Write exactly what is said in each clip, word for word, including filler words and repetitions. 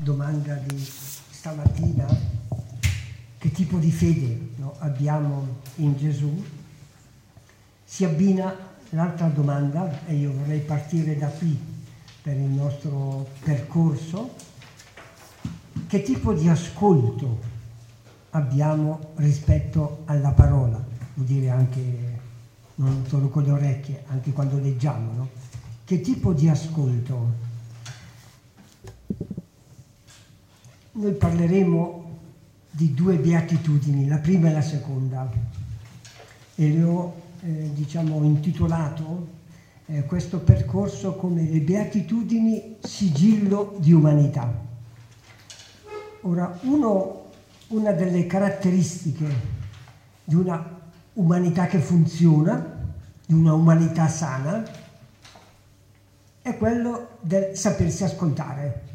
domanda di stamattina, che tipo di fede, no, abbiamo in Gesù, si abbina l'altra domanda, e io vorrei partire da qui per il nostro percorso: che tipo di ascolto abbiamo rispetto alla parola? Vuol dire anche, non solo con le orecchie, anche quando leggiamo, no? Che tipo di ascolto? Noi parleremo di due beatitudini, la prima e la seconda, e le ho eh, diciamo intitolato eh, questo percorso come le beatitudini sigillo di umanità. Ora, uno, una delle caratteristiche di una umanità che funziona, di una umanità sana, è quello del sapersi ascoltare.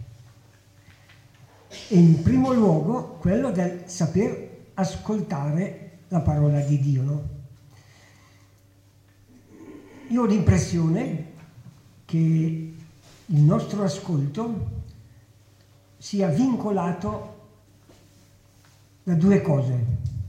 E in primo luogo quello del saper ascoltare la parola di Dio, no? Io ho l'impressione che il nostro ascolto sia vincolato da due cose.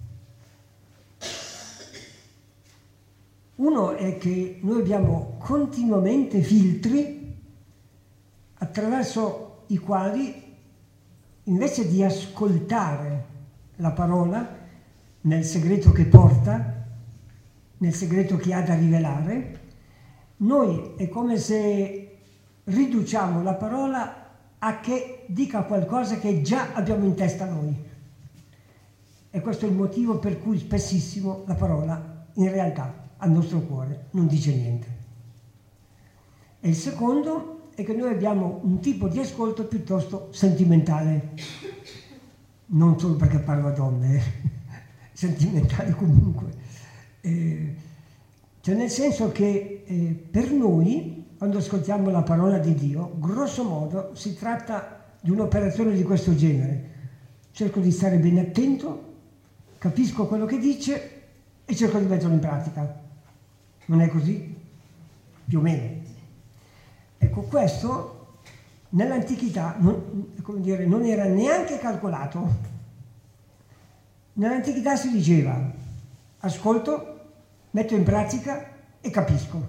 Uno è che noi abbiamo continuamente filtri attraverso i quali, invece di ascoltare la parola nel segreto che porta, nel segreto che ha da rivelare, noi è come se riduciamo la parola a che dica qualcosa che già abbiamo in testa noi. E questo è il motivo per cui spessissimo la parola, in realtà, al nostro cuore non dice niente. E il secondo è che noi abbiamo un tipo di ascolto piuttosto sentimentale, non solo perché parlo a donne, eh. Sentimentale comunque, eh, cioè nel senso che eh, per noi, quando ascoltiamo la parola di Dio, grosso modo si tratta di un'operazione di questo genere: cerco di stare bene attento, capisco quello che dice e cerco di metterlo in pratica. Non è così? Più o meno. Ecco, questo nell'antichità non, come dire, non era neanche calcolato. Nell'antichità si diceva: ascolto, metto in pratica e capisco.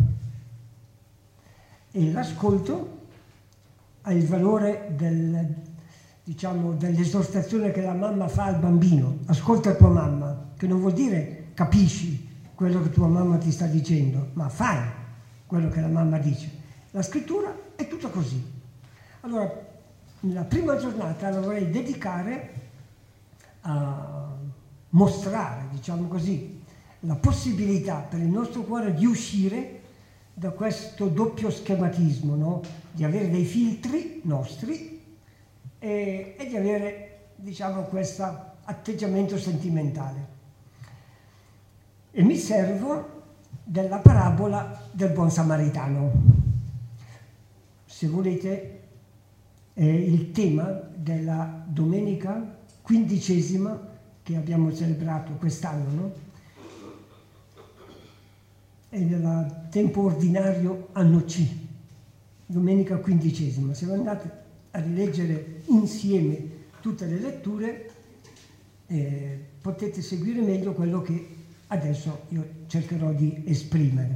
E l'ascolto ha il valore del, diciamo, dell'esortazione che la mamma fa al bambino: ascolta tua mamma, che non vuol dire capisci quello che tua mamma ti sta dicendo, ma fai quello che la mamma dice. La scrittura è tutta così. Allora, la prima giornata la vorrei dedicare a mostrare, diciamo così, la possibilità per il nostro cuore di uscire da questo doppio schematismo, no? Di avere dei filtri nostri e, e di avere, diciamo, questo atteggiamento sentimentale. E mi servo della parabola del buon samaritano. Se volete, è il tema della domenica quindicesima che abbiamo celebrato quest'anno, no? È nel tempo ordinario anno C, domenica quindicesima. Se andate a rileggere insieme tutte le letture, eh, potete seguire meglio quello che adesso io cercherò di esprimere.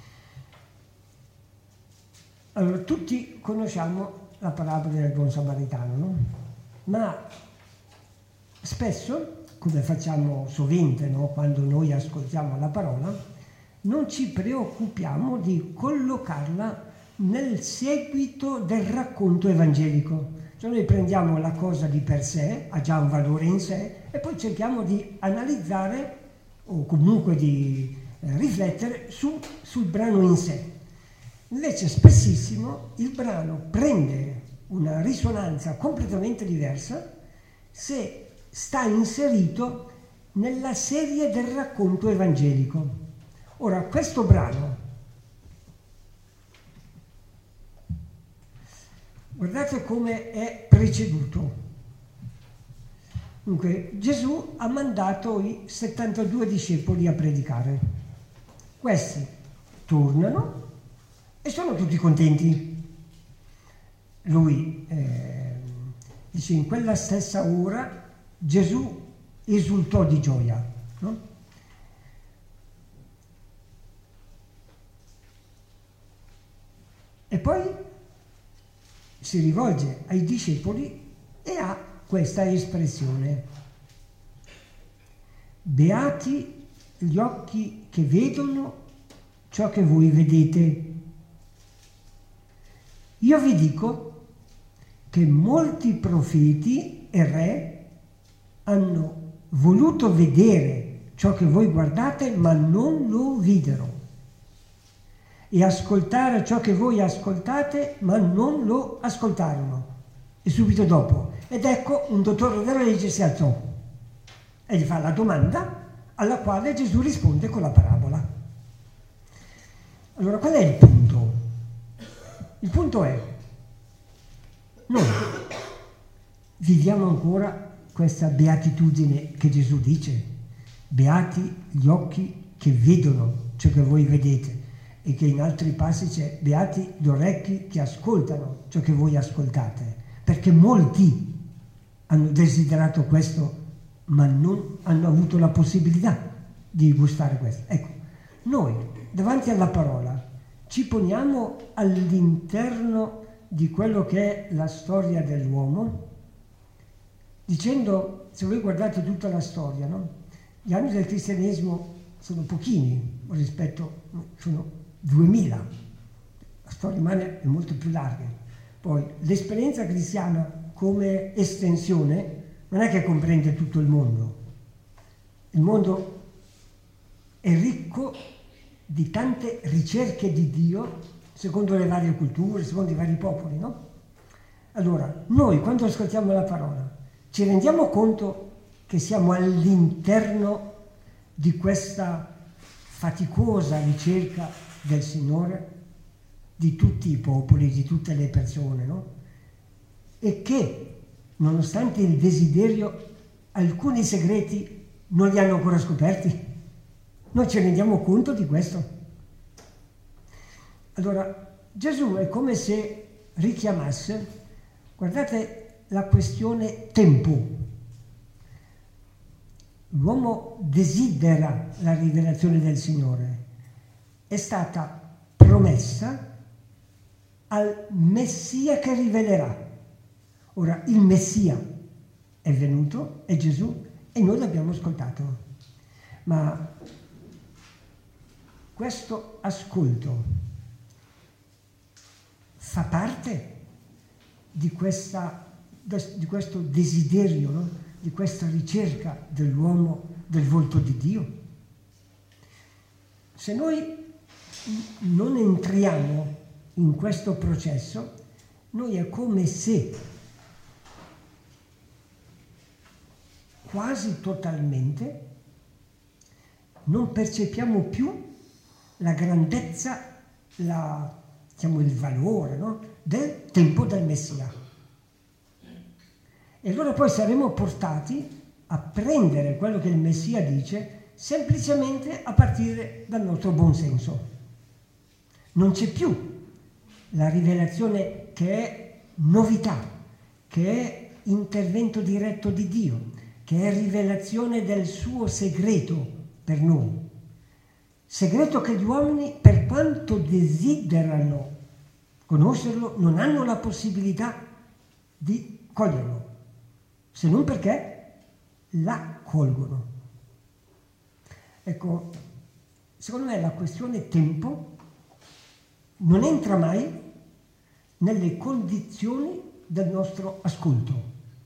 Allora, tutti conosciamo la parabola del buon samaritano, no? Ma spesso, come facciamo sovente, no? Quando noi ascoltiamo la parola, non ci preoccupiamo di collocarla nel seguito del racconto evangelico. Cioè noi prendiamo la cosa di per sé, ha già un valore in sé, e poi cerchiamo di analizzare o comunque di eh, riflettere su, sul brano in sé. Invece spessissimo il brano prende una risonanza completamente diversa se sta inserito nella serie del racconto evangelico. Ora, questo brano, guardate come è preceduto. Dunque, Gesù ha mandato i settantadue discepoli a predicare. Questi tornano e sono tutti contenti. Lui eh, dice in quella stessa ora Gesù esultò di gioia, no? E poi si rivolge ai discepoli e ha questa espressione: beati gli occhi che vedono ciò che voi vedete. Io vi dico che molti profeti e re hanno voluto vedere ciò che voi guardate, ma non lo videro, e ascoltare ciò che voi ascoltate, ma non lo ascoltarono. E subito dopo, ed ecco, un dottore della legge si alzò e gli fa la domanda alla quale Gesù risponde con la parabola. Allora, qual è il punto? Il punto è, noi viviamo ancora questa beatitudine che Gesù dice: beati gli occhi che vedono ciò che voi vedete, e che in altri passi c'è beati gli orecchi che ascoltano ciò che voi ascoltate, perché molti hanno desiderato questo ma non hanno avuto la possibilità di gustare questo. Ecco, noi davanti alla parola ci poniamo all'interno di quello che è la storia dell'uomo, dicendo, se voi guardate tutta la storia, no? Gli anni del cristianesimo sono pochini rispetto, sono duemila, la storia umana è molto più larga. Poi l'esperienza cristiana come estensione non è che comprende tutto il mondo. Il mondo è ricco di tante ricerche di Dio secondo le varie culture, secondo i vari popoli, no? Allora, noi quando ascoltiamo la parola ci rendiamo conto che siamo all'interno di questa faticosa ricerca del Signore, di tutti i popoli, di tutte le persone, no? E che, nonostante il desiderio, alcuni segreti non li hanno ancora scoperti. Noi ci rendiamo conto di questo. Allora, Gesù è come se richiamasse, guardate, la questione tempo. L'uomo desidera la rivelazione del Signore. È stata promessa al Messia che rivelerà. Ora, il Messia è venuto, è Gesù, e noi l'abbiamo ascoltato. Ma questo ascolto fa parte di, questa, di questo desiderio, no? Di questa ricerca dell'uomo del volto di Dio. Se noi non entriamo in questo processo, noi è come se quasi totalmente non percepiamo più la grandezza, la, diciamo, il valore, no? Del tempo del Messia. E allora poi saremo portati a prendere quello che il Messia dice semplicemente a partire dal nostro buon senso. Non c'è più la rivelazione che è novità, che è intervento diretto di Dio, che è rivelazione del suo segreto per noi. Segreto che gli uomini, per quanto desiderano conoscerlo, non hanno la possibilità di coglierlo, se non perché la colgono. Ecco, secondo me la questione tempo non entra mai nelle condizioni del nostro ascolto.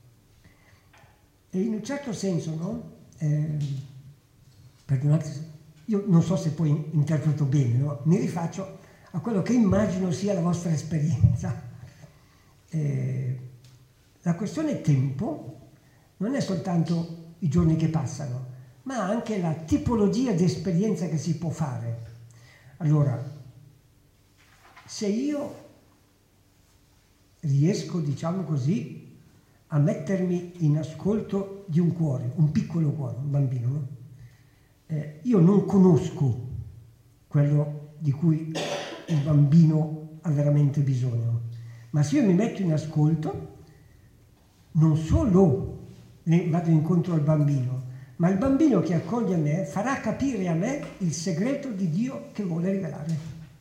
E in un certo senso, no? Eh, perdonate, io non so se poi interpreto bene, no? Mi rifaccio a quello che immagino sia la vostra esperienza. Eh, la questione tempo non è soltanto i giorni che passano, ma anche la tipologia di esperienza che si può fare. Allora, se io riesco, diciamo così, a mettermi in ascolto di un cuore, un piccolo cuore, un bambino, no? Eh, io non conosco quello di cui il bambino ha veramente bisogno, ma se io mi metto in ascolto, non solo vado incontro al bambino, ma il bambino che accoglie me farà capire a me il segreto di Dio che vuole rivelare.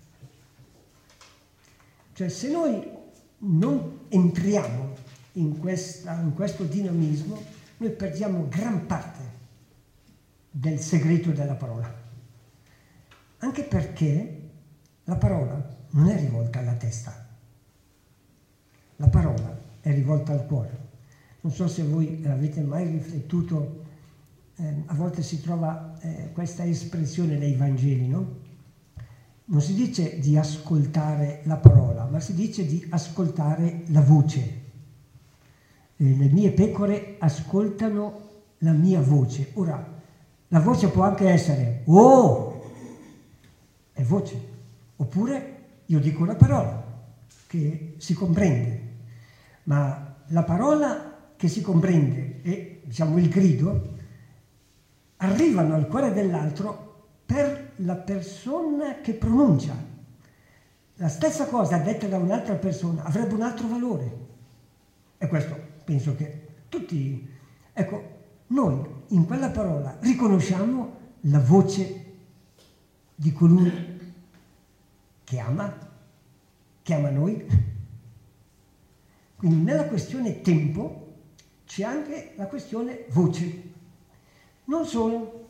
Cioè, se noi non entriamo in, questa, in questo dinamismo, noi perdiamo gran parte del segreto della parola. Anche perché la parola non è rivolta alla testa, la parola è rivolta al cuore. Non so se voi avete mai riflettuto, eh, a volte si trova eh, questa espressione nei Vangeli, no? Non si dice di ascoltare la parola, ma si dice di ascoltare la voce. Eh, le mie pecore ascoltano la mia voce. Ora, la voce può anche essere oh, è voce, oppure io dico una parola che si comprende, ma la parola che si comprende e, diciamo, il grido arrivano al cuore dell'altro per la persona che pronuncia. La stessa cosa detta da un'altra persona avrebbe un altro valore. E questo penso che tutti... Ecco, noi in quella parola riconosciamo la voce di colui che ama, che ama noi. Quindi nella questione tempo c'è anche la questione voce. Non solo.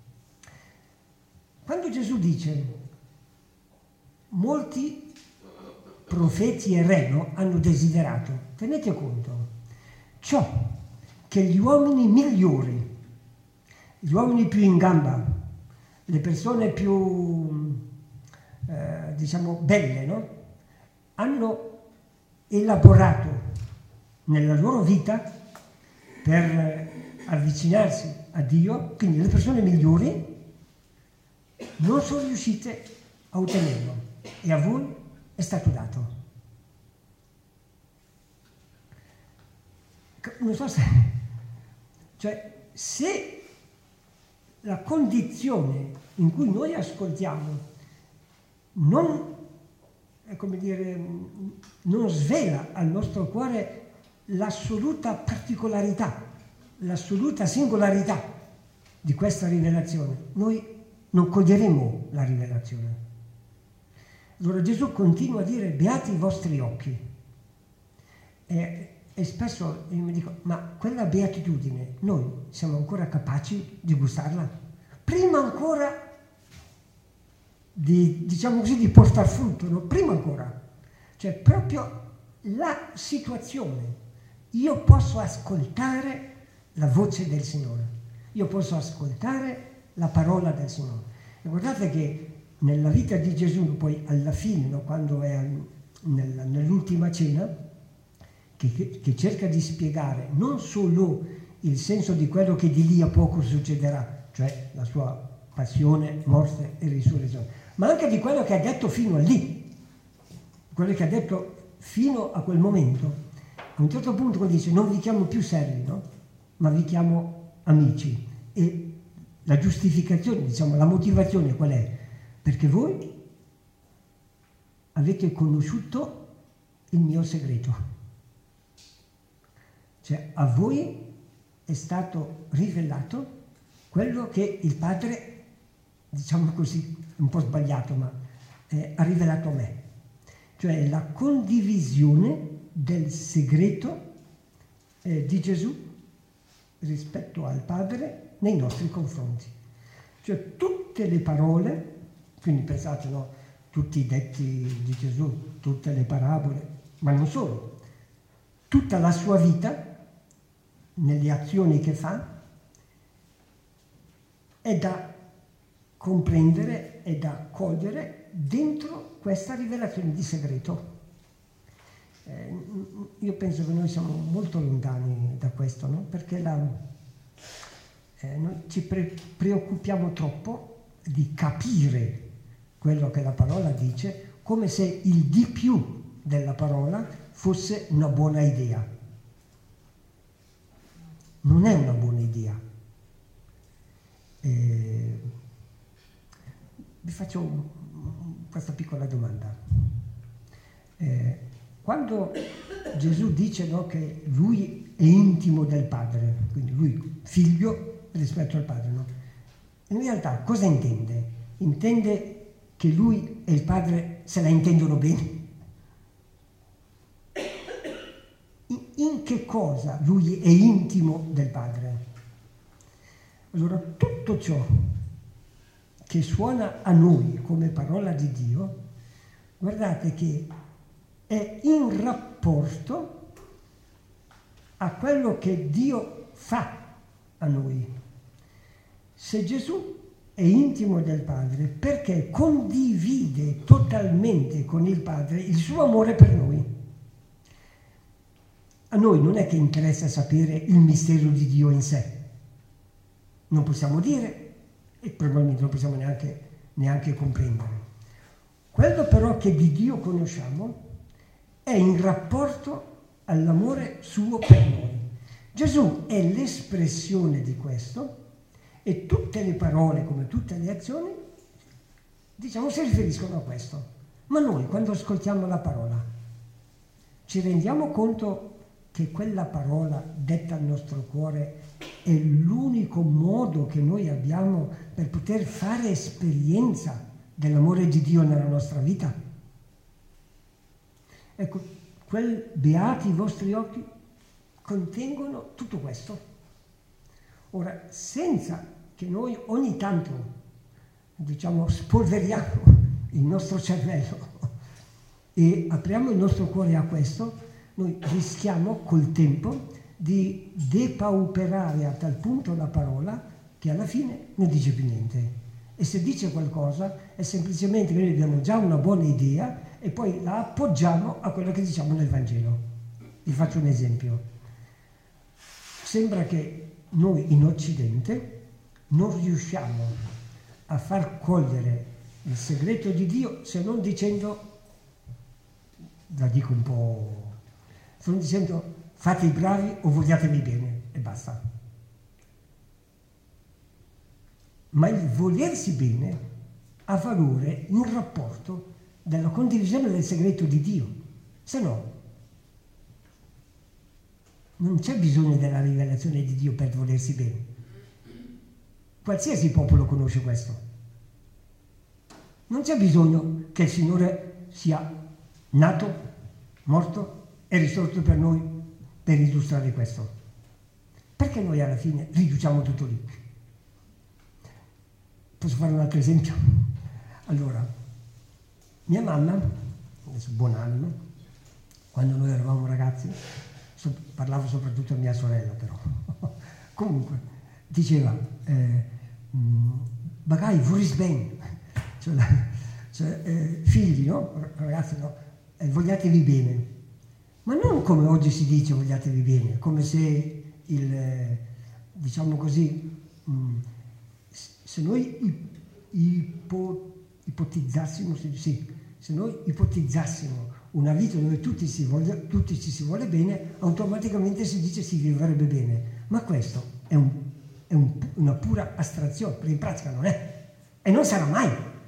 Quando Gesù dice molti profeti e re no, hanno desiderato, tenete conto, ciò che gli uomini migliori, gli uomini più in gamba, le persone più, eh, diciamo, belle, no, hanno elaborato nella loro vita per avvicinarsi a Dio, quindi le persone migliori non sono riuscite a ottenerlo e a voi è stato dato. Non so se... Cioè, se la condizione in cui noi ascoltiamo non, è come dire, non svela al nostro cuore l'assoluta particolarità, l'assoluta singolarità di questa rivelazione, noi non coglieremo la rivelazione. Allora Gesù continua a dire beati i vostri occhi e, e spesso io mi dico ma quella beatitudine noi siamo ancora capaci di gustarla? Prima ancora di, diciamo così, di portar frutto, no? Prima ancora, cioè proprio la situazione. Io posso ascoltare la voce del Signore, io posso ascoltare la parola del Signore. E guardate che nella vita di Gesù, poi alla fine, no, quando è nel, nell'ultima cena, che, che, che cerca di spiegare non solo il senso di quello che di lì a poco succederà, cioè la sua passione, morte e risurrezione, ma anche di quello che ha detto fino a lì, quello che ha detto fino a quel momento. A un certo punto dice non vi chiamo più servi, no? Ma vi chiamo amici. E la giustificazione, diciamo, la motivazione qual è? Perché voi avete conosciuto il mio segreto. Cioè a voi è stato rivelato quello che il Padre, diciamo così, un po' sbagliato, ma eh, ha rivelato a me. Cioè la condivisione del segreto eh, di Gesù rispetto al Padre nei nostri confronti. Cioè tutte le parole, quindi pensate, no, tutti i detti di Gesù, tutte le parabole, ma non solo, tutta la sua vita, nelle azioni che fa, è da comprendere e da cogliere dentro questa rivelazione di segreto. Eh, io penso che noi siamo molto lontani da questo, no? Perché la, eh, noi ci pre- preoccupiamo troppo di capire quello che la parola dice, come se il di più della parola fosse una buona idea. Non è una buona idea. Eh, vi faccio un, questa piccola domanda. Eh, Quando Gesù dice, no, che lui è intimo del padre, quindi lui figlio rispetto al padre, no? In realtà cosa intende? Intende che lui e il padre se la intendono bene? In, in che cosa lui è intimo del padre? Allora tutto ciò che suona a noi come parola di Dio, guardate che è in rapporto a quello che Dio fa a noi. Se Gesù è intimo del Padre, perché condivide totalmente con il Padre il suo amore per noi. A noi non è che interessa sapere il mistero di Dio in sé. Non possiamo dire e probabilmente non possiamo neanche, neanche comprendere. Quello però che di Dio conosciamo è in rapporto all'amore suo per noi. Gesù è l'espressione di questo e tutte le parole, come tutte le azioni, diciamo, si riferiscono a questo. Ma noi, quando ascoltiamo la parola, ci rendiamo conto che quella parola detta al nostro cuore è l'unico modo che noi abbiamo per poter fare esperienza dell'amore di Dio nella nostra vita? Ecco, quel beati i vostri occhi contengono tutto questo. Ora, senza che noi ogni tanto, diciamo, spolveriamo il nostro cervello e apriamo il nostro cuore a questo, noi rischiamo col tempo di depauperare a tal punto la parola che alla fine non dice più niente. E se dice qualcosa è semplicemente che noi abbiamo già una buona idea e poi la appoggiamo a quello che diciamo nel Vangelo. Vi faccio un esempio. Sembra che noi in Occidente non riusciamo a far cogliere il segreto di Dio se non dicendo, la dico un po', se non dicendo fate i bravi o vogliatevi bene e basta. Ma il volersi bene ha valore in rapporto della condivisione del segreto di Dio, se no non c'è bisogno della rivelazione di Dio per volersi bene. Qualsiasi popolo conosce questo. Non c'è bisogno che il Signore sia nato, morto e risorto per noi per illustrare questo. Perché noi alla fine riduciamo tutto lì? Posso fare un altro esempio? Allora, mia mamma, adesso buon'anima, quando noi eravamo ragazzi, so, parlavo soprattutto a mia sorella però, comunque, diceva, eh, magari vorrei bene, cioè, cioè eh, figli, no? Ragazzi, no? Eh, vogliatevi bene, ma non come oggi si dice vogliatevi bene, come se il, eh, diciamo così, mh, se noi ipo, ipotizzassimo, sì, se noi ipotizzassimo una vita dove tutti, si voglia, tutti ci si vuole bene, automaticamente si dice si vivrebbe bene. Ma questo è, un, è un, una pura astrazione, perché in pratica non è, e non sarà mai.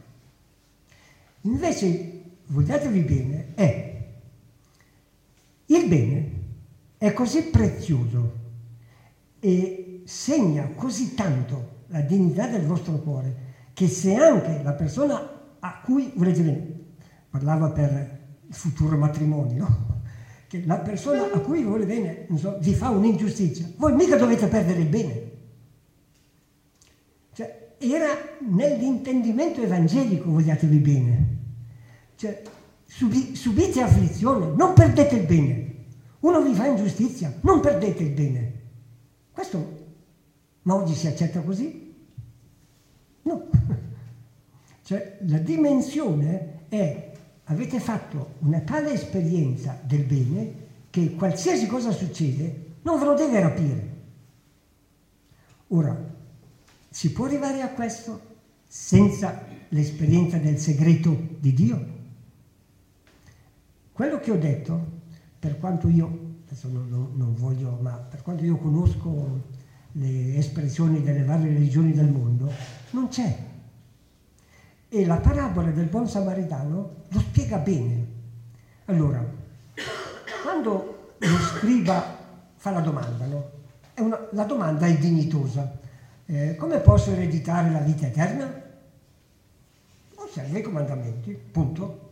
Invece, vogliatevi bene, è il bene è così prezioso e segna così tanto la dignità del vostro cuore, che se anche la persona a cui volete bene, parlava per il futuro matrimonio, no? Che la persona a cui vuole bene, non so, vi fa un'ingiustizia, voi mica dovete perdere il bene. Cioè, era nell'intendimento evangelico vogliatevi bene. Cioè, subi, subite afflizione, non perdete il bene. Uno vi fa ingiustizia, non perdete il bene. Questo, ma oggi si accetta così? No. Cioè, la dimensione è, avete fatto una tale esperienza del bene che qualsiasi cosa succede non ve lo deve rapire. Ora, si può arrivare a questo senza l'esperienza del segreto di Dio? Quello che ho detto, per quanto io, adesso non, non, non voglio, ma per quanto io conosco le espressioni delle varie religioni del mondo, non c'è. E la parabola del buon samaritano lo spiega bene. Allora, quando lo scriba fa la domanda, no? È una, la domanda è dignitosa. Eh, come posso ereditare la vita eterna? Osserva i comandamenti, punto.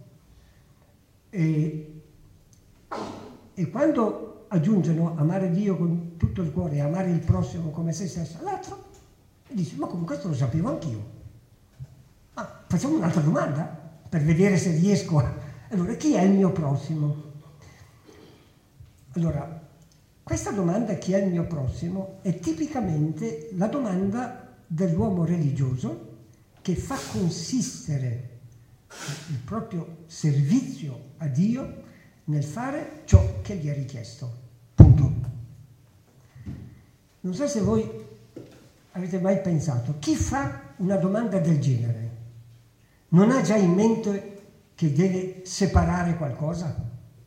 E, e quando aggiungono amare Dio con tutto il cuore e amare il prossimo come se stesso all'altro, dice, ma come questo lo sapevo anch'io. Ma facciamo un'altra domanda per vedere se riesco a... Allora, chi è il mio prossimo? Allora, questa domanda, chi è il mio prossimo, è tipicamente la domanda dell'uomo religioso che fa consistere il proprio servizio a Dio nel fare ciò che gli è richiesto. Punto. Non so se voi avete mai pensato, chi fa una domanda del genere non ha già in mente che deve separare qualcosa?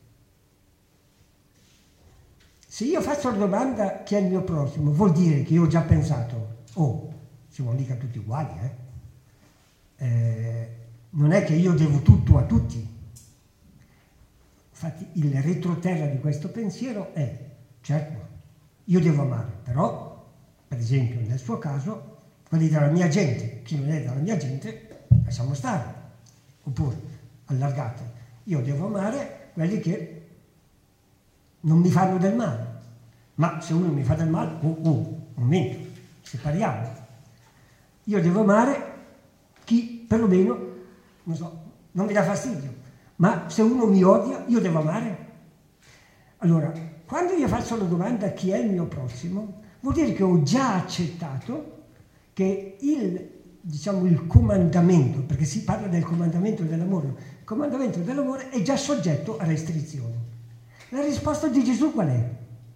Se io faccio la domanda chi è il mio prossimo, vuol dire che io ho già pensato, oh, siamo mica tutti uguali, eh? Eh, non è che io devo tutto a tutti. Infatti il retroterra di questo pensiero è, certo, io devo amare, però, per esempio, nel suo caso, quelli della mia gente, chi non è della mia gente, lasciamo stare. Oppure, allargate, io devo amare quelli che non mi fanno del male. Ma se uno mi fa del male, oh, oh, un momento, separiamo. Io devo amare chi perlomeno, non so, non mi dà fastidio. Ma se uno mi odia, io devo amare? Allora, quando io faccio la domanda chi è il mio prossimo, vuol dire che ho già accettato che il, diciamo, il comandamento, perché si parla del comandamento dell'amore, il comandamento dell'amore è già soggetto a restrizioni. La risposta di Gesù qual è?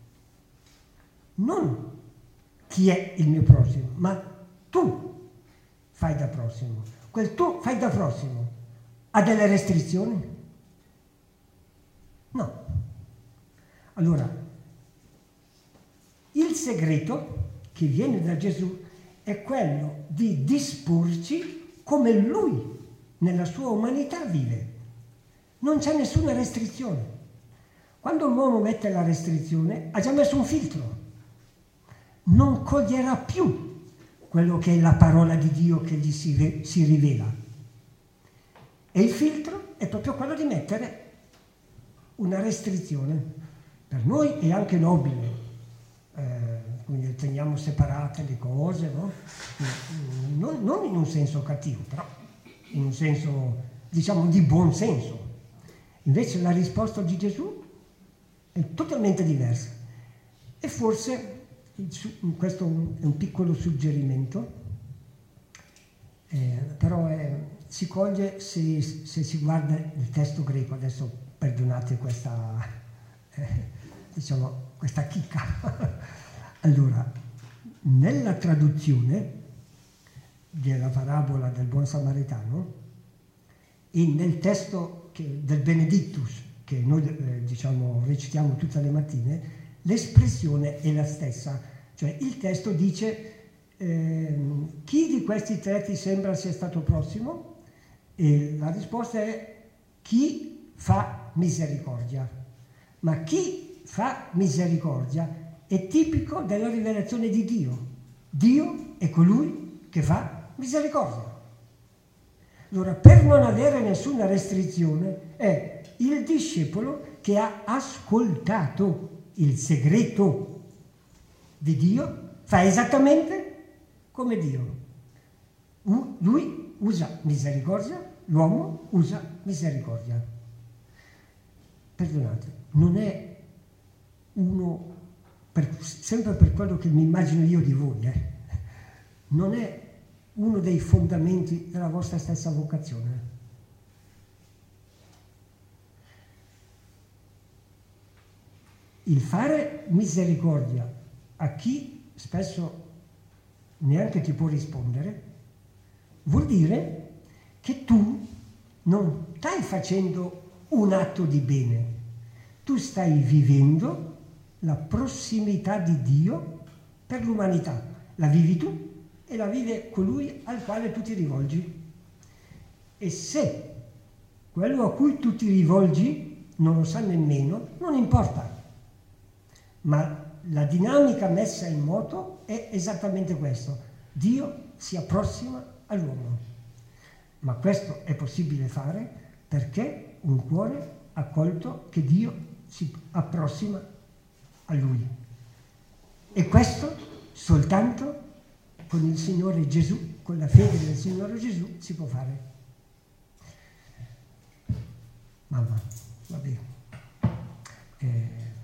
Non chi è il mio prossimo, ma tu fai da prossimo. Quel tu fai da prossimo ha delle restrizioni? No. Allora, il segreto che viene da Gesù è quello di disporci come Lui nella sua umanità vive. Non c'è nessuna restrizione. Quando l'uomo mette la restrizione, ha già messo un filtro. Non coglierà più quello che è la parola di Dio che gli si, si rivela. E il filtro è proprio quello di mettere una restrizione. Per noi è anche nobile, eh, quindi teniamo separate le cose, no? non, non in un senso cattivo, però in un senso, diciamo, di buon senso. Invece la risposta di Gesù è totalmente diversa. E forse, questo è un piccolo suggerimento, eh, però è, si coglie se, se si guarda il testo greco. Adesso perdonate questa, eh, diciamo, questa chicca. Allora, nella traduzione della parabola del buon samaritano e nel testo che, del Benedictus, che noi eh, diciamo recitiamo tutte le mattine, l'espressione è la stessa. Cioè il testo dice eh, chi di questi tre ti sembra sia stato prossimo? E la risposta è chi fa misericordia. Ma chi fa misericordia è tipico della rivelazione di Dio. Dio è colui che fa misericordia. Allora, per non avere nessuna restrizione, è il discepolo che ha ascoltato il segreto di Dio, fa esattamente come Dio. Lui usa misericordia, l'uomo usa misericordia. Perdonate, non è uno, per, sempre per quello che mi immagino io di voi, eh, non è uno dei fondamenti della vostra stessa vocazione. Il fare misericordia a chi spesso neanche ti può rispondere vuol dire che tu non stai facendo un atto di bene, tu stai vivendo la prossimità di Dio per l'umanità. La vivi tu e la vive colui al quale tu ti rivolgi. E se quello a cui tu ti rivolgi non lo sa nemmeno, non importa. Ma la dinamica messa in moto è esattamente questo. Dio si approssima all'uomo. Ma questo è possibile fare perché un cuore ha colto che Dio si approssima a lui. E questo soltanto con il Signore Gesù, con la fede del Signore Gesù si può fare. Mamma, va bene. Eh,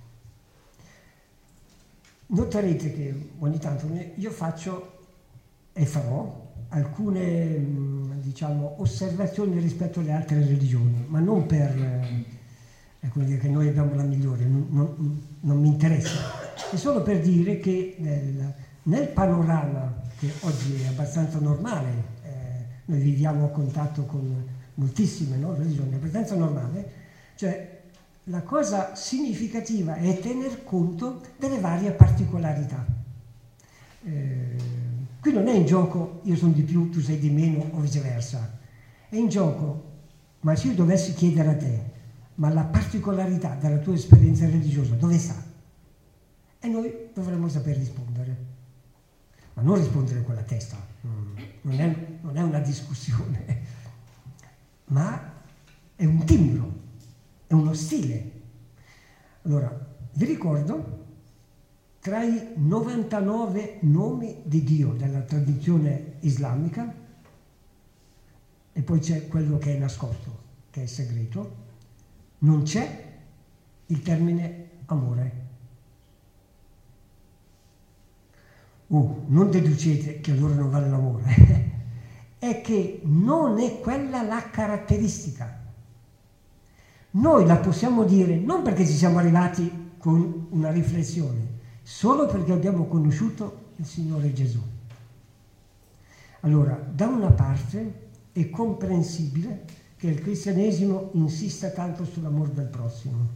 noterete che ogni tanto io faccio e farò alcune, diciamo, osservazioni rispetto alle altre religioni, ma non per eh, come dire che noi abbiamo la migliore, non, non, non mi interessa, è solo per dire che nel, nel panorama che oggi è abbastanza normale, eh, noi viviamo a contatto con moltissime, no, religioni, è abbastanza normale, cioè la cosa significativa è tener conto delle varie particolarità. Eh, qui non è in gioco io sono di più, tu sei di meno o viceversa, è in gioco, ma se io dovessi chiedere a te, ma la particolarità della tua esperienza religiosa dove sta? E noi dovremmo saper rispondere, ma non rispondere con la testa, non è, non è una discussione, ma è un timbro, è uno stile. Allora, vi ricordo, tra i novantanove nomi di Dio della tradizione islamica, e poi c'è quello che è nascosto, che è segreto, non c'è il termine amore. Oh, non deducete che allora non vale l'amore, è che non è quella la caratteristica. Noi la possiamo dire non perché ci siamo arrivati con una riflessione, solo perché abbiamo conosciuto il Signore Gesù. Allora, da una parte è comprensibile che il cristianesimo insista tanto sull'amore del prossimo,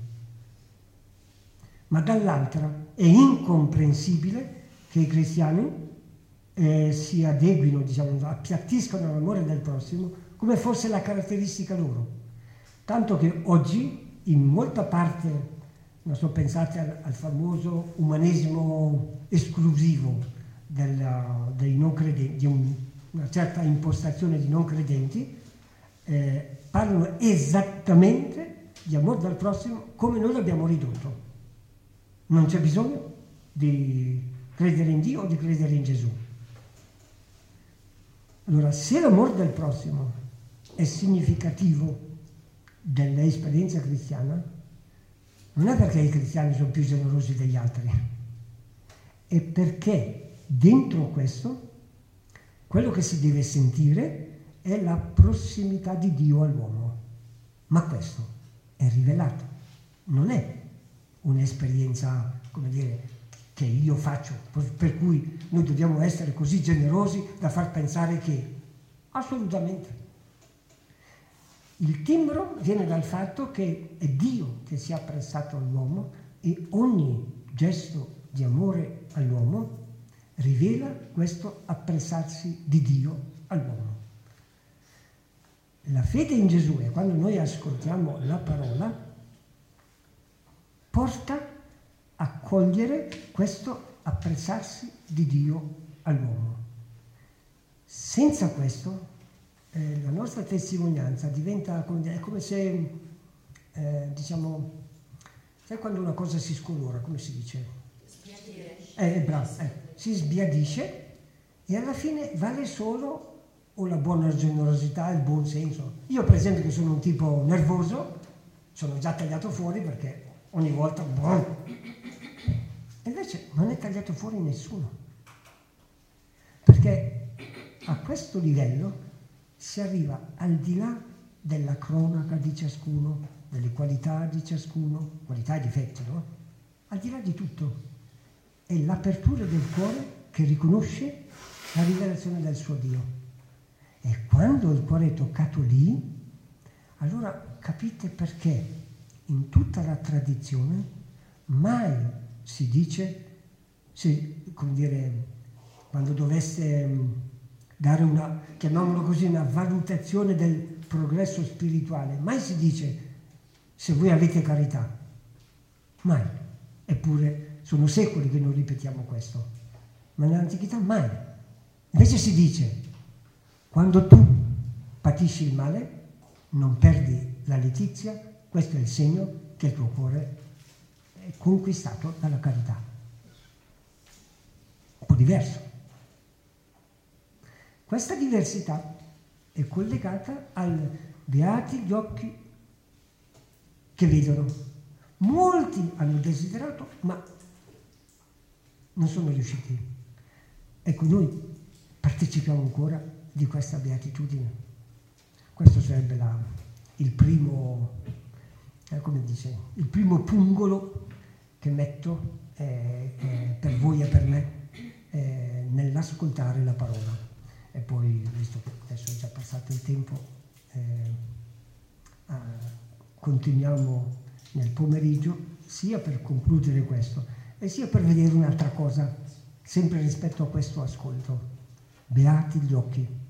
ma dall'altra è incomprensibile che i cristiani eh, si adeguino, diciamo, appiattiscano all'amore del prossimo come fosse la caratteristica loro. Tanto che oggi, in molta parte, non so, pensate al, al famoso umanesimo esclusivo della, dei non credenti, di un, una certa impostazione di non credenti, eh, parlano esattamente di amore del prossimo come noi l'abbiamo ridotto. Non c'è bisogno di credere in Dio o di credere in Gesù. Allora, se l'amore del prossimo è significativo dell'esperienza cristiana, non è perché i cristiani sono più generosi degli altri, è perché dentro questo quello che si deve sentire è la prossimità di Dio all'uomo. Ma questo è rivelato, non è un'esperienza, come dire, che io faccio, per cui noi dobbiamo essere così generosi da far pensare che assolutamente. Il timbro viene dal fatto che è Dio che si è appressato all'uomo e ogni gesto di amore all'uomo rivela questo appressarsi di Dio all'uomo. La fede in Gesù, e quando noi ascoltiamo la parola, porta a cogliere questo appressarsi di Dio all'uomo. Senza questo Eh, la nostra testimonianza diventa come, è come se, eh, diciamo, sai quando una cosa si scolora, come si dice? Sbiadire. Eh, bravo, eh, si sbiadisce e alla fine vale solo o la buona generosità, il buon senso. Io per esempio che sono un tipo nervoso, sono già tagliato fuori perché ogni volta, boh, invece non è tagliato fuori nessuno, perché a questo livello si arriva al di là della cronaca di ciascuno, delle qualità di ciascuno, qualità e difetti, no? Al di là di tutto. È l'apertura del cuore che riconosce la rivelazione del suo Dio. E quando il cuore è toccato lì, allora capite perché in tutta la tradizione mai si dice, se, come dire, quando dovesse dare una, chiamiamolo così, una valutazione del progresso spirituale. Mai si dice se voi avete carità, mai. Eppure sono secoli che non ripetiamo questo, ma nell'antichità mai. Invece si dice, quando tu patisci il male, non perdi la letizia, questo è il segno che il tuo cuore è conquistato dalla carità. Un po' diverso. Questa diversità è collegata al beati gli occhi che vedono. Molti hanno desiderato, ma non sono riusciti. Ecco, noi partecipiamo ancora di questa beatitudine. Questo sarebbe la, il primo, eh, come dice, il primo pungolo che metto eh, eh, per voi e per me eh, nell'ascoltare la parola. E poi, visto che adesso è già passato il tempo, eh, ah, continuiamo nel pomeriggio, sia per concludere questo, e sia per vedere un'altra cosa, sempre rispetto a questo ascolto. Beati gli occhi